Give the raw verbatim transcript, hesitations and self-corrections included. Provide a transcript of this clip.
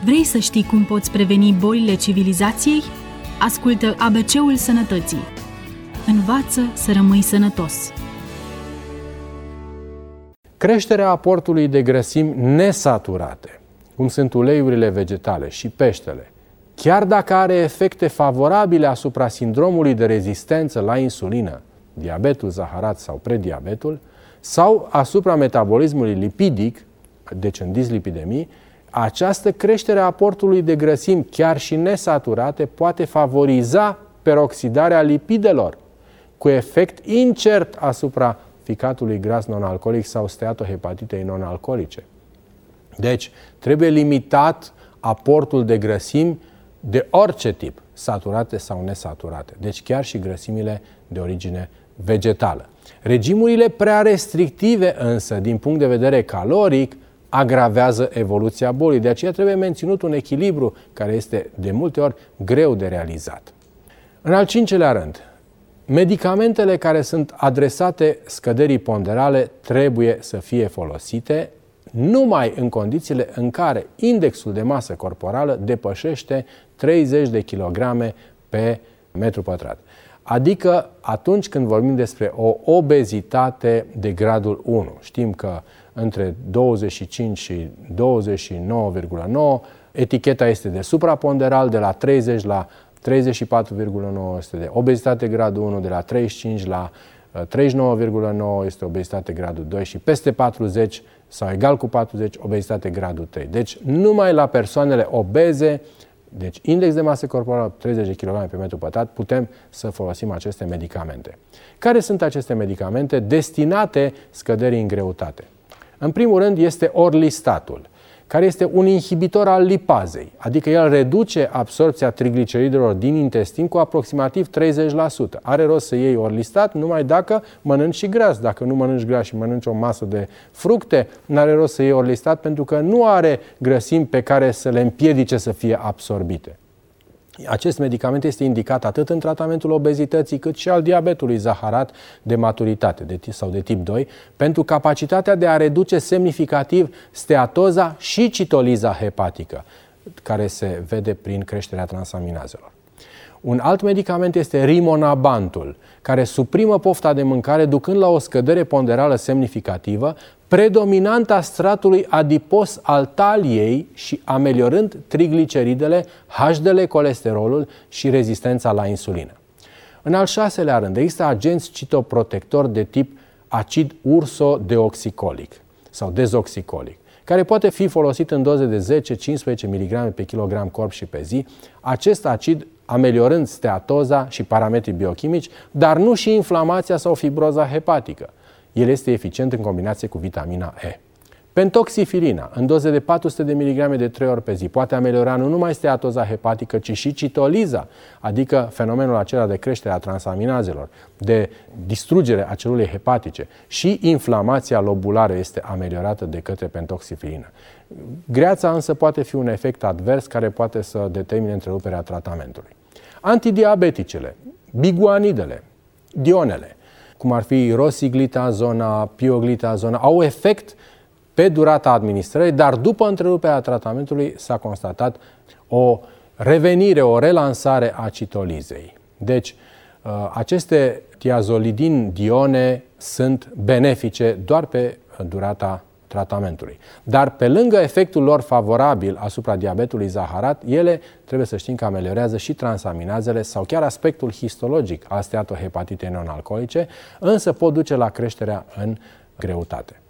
Vrei să știi cum poți preveni bolile civilizației? Ascultă A B C-ul Sănătății. Învață să rămâi sănătos. Creșterea aportului de grăsimi nesaturate, cum sunt uleiurile vegetale și peștele, chiar dacă are efecte favorabile asupra sindromului de rezistență la insulină, diabetul zaharat sau prediabetul, sau asupra metabolismului lipidic, deci în dislipidemii, această creștere a aportului de grăsimi, chiar și nesaturate, poate favoriza peroxidarea lipidelor, cu efect incert asupra ficatului gras non-alcoolic sau steatohepatitei non-alcoolice. Deci, trebuie limitat aportul de grăsimi de orice tip, saturate sau nesaturate. Deci chiar și grăsimile de origine vegetală. Regimurile prea restrictive însă, din punct de vedere caloric, agravează evoluția bolii. De aceea trebuie menținut un echilibru care este de multe ori greu de realizat. În al cincelea rând, medicamentele care sunt adresate scăderii ponderale trebuie să fie folosite numai în condițiile în care indexul de masă corporală depășește treizeci de kilograme pe metru pătrat. Adică atunci când vorbim despre o obezitate de gradul unu. Știm că între douăzeci și cinci și douăzeci și nouă virgulă nouă eticheta este de supraponderal, de la treizeci la treizeci și patru virgulă nouă este de obezitate gradul unu, de la treizeci și cinci la treizeci și nouă virgulă nouă este obezitate gradul doi și peste patruzeci sau egal cu patruzeci obezitate gradul trei. Deci numai la persoanele obeze, deci index de masă corporală treizeci de kilograme pe metru pătrat, putem să folosim aceste medicamente. Care sunt aceste medicamente destinate scăderii în greutate? În primul rând este orlistatul, care este un inhibitor al lipazei, adică el reduce absorbția trigliceridelor din intestin cu aproximativ treizeci la sută. Are rost să iei orlistat numai dacă mănânci și gras. Dacă nu mănânci gras și mănânci o masă de fructe, nu are rost să iei orlistat pentru că nu are grăsimi pe care să le împiedice să fie absorbite. Acest medicament este indicat atât în tratamentul obezității cât și al diabetului zaharat de maturitate de tip, sau de tip doi, pentru capacitatea de a reduce semnificativ steatoza și citoliza hepatică, care se vede prin creșterea transaminazelor. Un alt medicament este rimonabantul, care suprimă pofta de mâncare ducând la o scădere ponderală semnificativă, predominant a stratului adipos al taliei și ameliorând trigliceridele, H D L, colesterolul și rezistența la insulină. În al șaselea rând, există agenți citoprotectori de tip acid ursodeoxicolic sau dezoxicolic, care poate fi folosit în doze de zece-cincisprezece miligrame pe kilogram corp și pe zi. Acest acid ameliorând steatoza și parametrii biochimici, dar nu și inflamația sau fibroza hepatică. El este eficient în combinație cu vitamina E. Pentoxifilina, în doze de patru sute de miligrame de trei ori pe zi, poate ameliora nu numai steatoza hepatică, ci și citoliza, adică fenomenul acela de creștere a transaminazelor, de distrugere a celulei hepatice, și inflamația lobulară este ameliorată de către pentoxifilină. Greața însă poate fi un efect advers care poate să determine întreruperea tratamentului. Antidiabeticele, biguanidele, dionele, cum ar fi rosiglitazona, pioglitazona, au efect pe durata administrării, dar după întreruperea tratamentului s-a constatat o revenire, o relansare a citolizei. Deci, aceste tiazolidin-dione sunt benefice doar pe durata tratamentului. Dar pe lângă efectul lor favorabil asupra diabetului zaharat, ele trebuie să știm că ameliorează și transaminazele sau chiar aspectul histologic al steatohepatitei non-alcoolice, însă pot duce la creșterea în greutate.